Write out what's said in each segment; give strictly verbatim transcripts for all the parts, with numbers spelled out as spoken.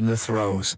the throes.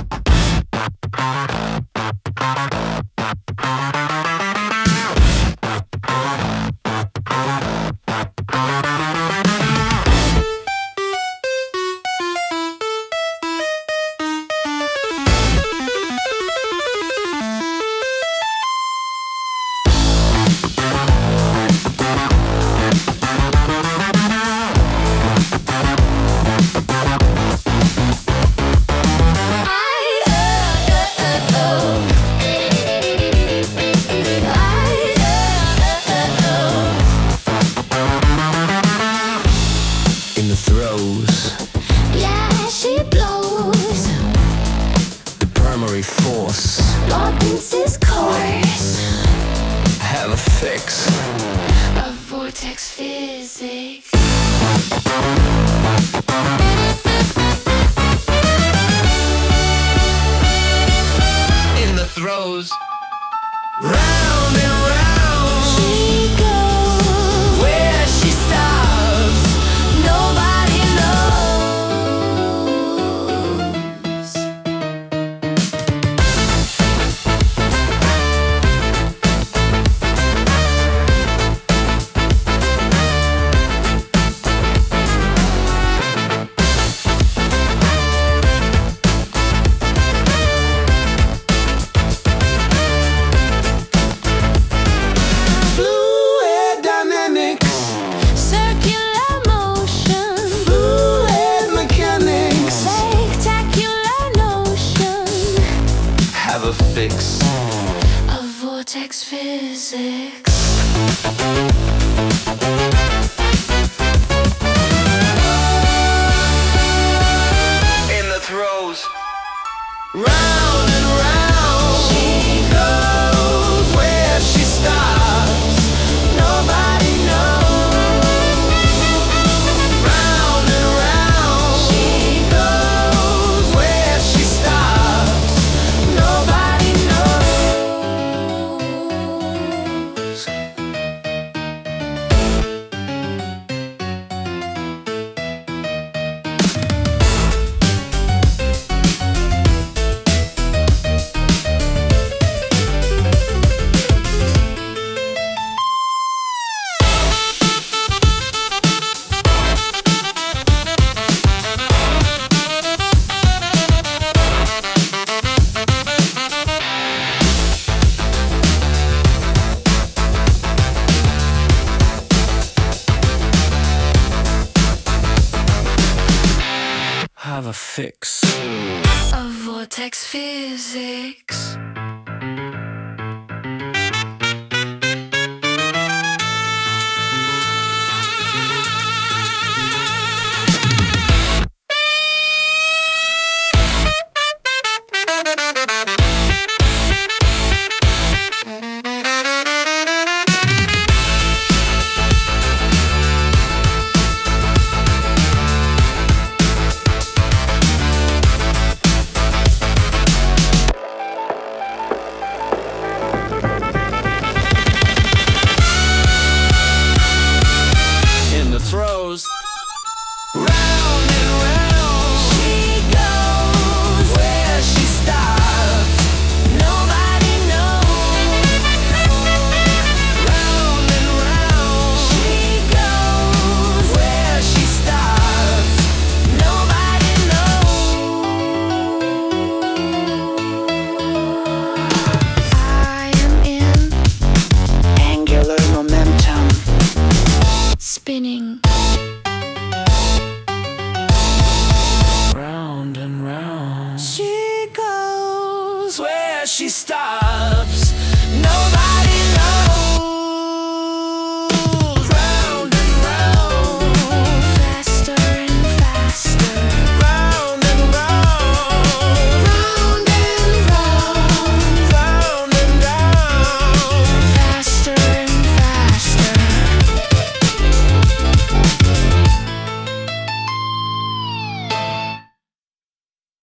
Force. Lawrence's course. Have a fix. A vortex physics. In the throes. Round and round she goes. Where she stops, nobody knows. a fix. A vortex physics. In the throes. Round and round she goes. Where she stops, nobody knows. Round and round she goes. Where she stops, nobody knows. Have a fix. A vortex physics.